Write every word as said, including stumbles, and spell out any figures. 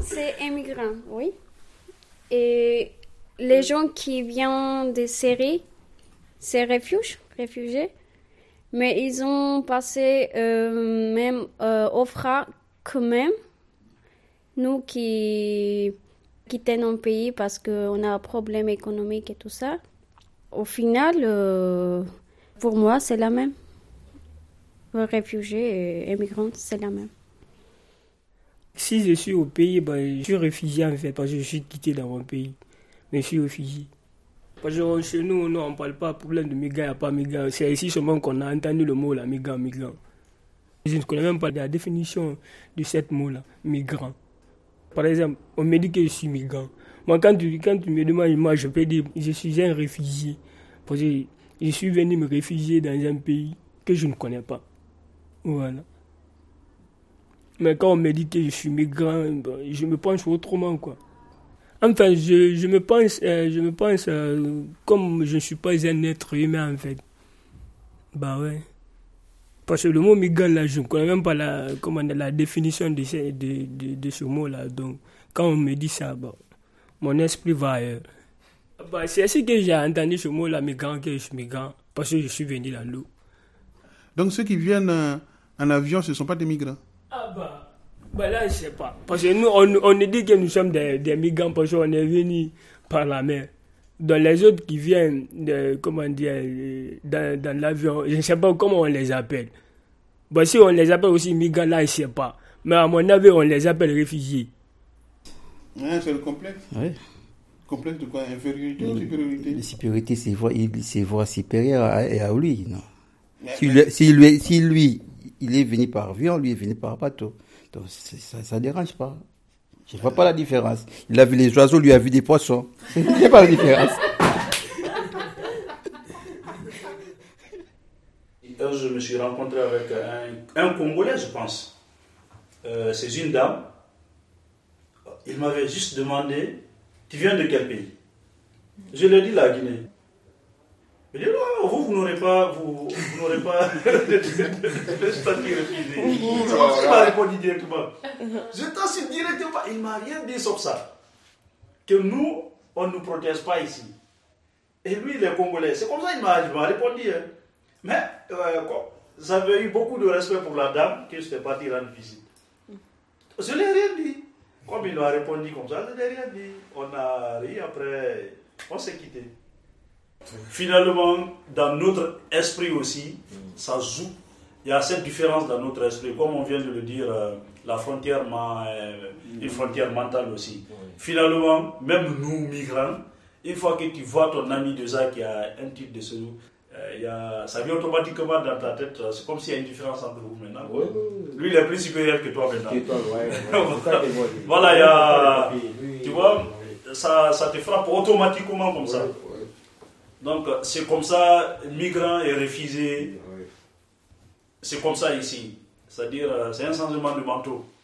c'est immigrant, oui. Et les gens qui viennent de Syrie, c'est réfugiés, réfugiés. Mais ils ont passé euh, même euh, au frais quand même. Nous qui quittons nos pays parce qu'on a un problème économique et tout ça. Au final, euh, pour moi, c'est la même. Réfugiés et immigrants, c'est la même. Si je suis au pays, ben, je suis réfugié en fait, parce que je suis quitté dans mon pays. Mais je suis réfugié. Parce que chez nous, non, on ne parle pas de problème de migrants, il n'y a pas de migrants. C'est ici seulement qu'on a entendu le mot là, migrant, migrant. Je ne connais même pas la définition de ce mot-là, migrant. Par exemple, on me dit que je suis migrant. Moi, quand tu, quand tu me demandes, moi, je peux dire je suis un réfugié. Parce que je suis venu me réfugier dans un pays que je ne connais pas. Voilà. Mais quand on me dit que je suis migrant, je me pense autrement, quoi. Enfin, je, je me pense, euh, je me pense euh, comme je ne suis pas un être humain, en fait. Bah ouais. Parce que le mot migrant, là, je ne connais même pas la, comment, la définition de ce, de, de, de ce mot-là. Donc, quand on me dit ça, bah, mon esprit va ailleurs. Bah, c'est ainsi que j'ai entendu ce mot-là, migrant, que je suis migrant, parce que je suis venu dans l'eau. Donc, ceux qui viennent euh, en avion, ce ne sont pas des migrants? Ah bah... Ben là, je ne sais pas. Parce que nous, on, on dit que nous sommes des, des migrants parce qu'on est venus par la mer. Dans les autres qui viennent, de, comment dire, dans, dans l'avion, je ne sais pas comment on les appelle. Ben, si on les appelle aussi migrants, là, je ne sais pas. Mais à mon avis, on les appelle réfugiés. Ouais, c'est le complexe. Oui. Complexe de quoi? Infériorité ou supériorité? La supériorité, c'est voir, il, c'est voir supérieur à, à lui, non? Mais, si, mais... Lui, si, lui, si lui, il est venu par avion, lui est venu par bateau. Donc ça ne dérange pas. Je ne vois pas la différence. Il a vu les oiseaux, lui a vu des poissons. Je ne vois pas la différence. Je me suis rencontré avec un, un Congolais, je pense. Euh, c'est une dame. Il m'avait juste demandé, tu viens de quel pays? Je lui ai dit la Guinée. Il dit non, vous, vous n'aurez pas, vous, vous n'aurez pas le statut refusé. Il m'a répondu directement. Je t'en suis directement. Il m'a rien dit sur ça. Que nous, on ne nous protège pas ici. Et lui, il est Congolais. C'est comme ça qu'il m'a, il m'a répondu. Hein. Mais euh, quoi, j'avais eu beaucoup de respect pour la dame que je n'étais pas parti rendre visite. Je ne l'ai rien dit. Comme il m'a répondu comme ça, je ne l'ai rien dit. On a ri, après, on s'est quitté. Finalement, dans notre esprit aussi, ça joue. Il y a cette différence dans notre esprit. Comme on vient de le dire, euh, la frontière, euh, une frontière mentale aussi. Finalement, même nous, migrants, une fois que tu vois ton ami de ça qui a un type de séjour, euh, il y a, ça vient automatiquement dans ta tête. C'est comme s'il y a une différence entre vous maintenant. Oui, oui, oui. Lui, il est plus supérieur que toi maintenant. Que toi, ouais, ouais. Voilà, il y a... Tu vois, ça, ça te frappe automatiquement comme ça. Donc, c'est comme ça, migrants et réfugiés, c'est comme ça ici. C'est-à-dire, c'est un changement de manteau.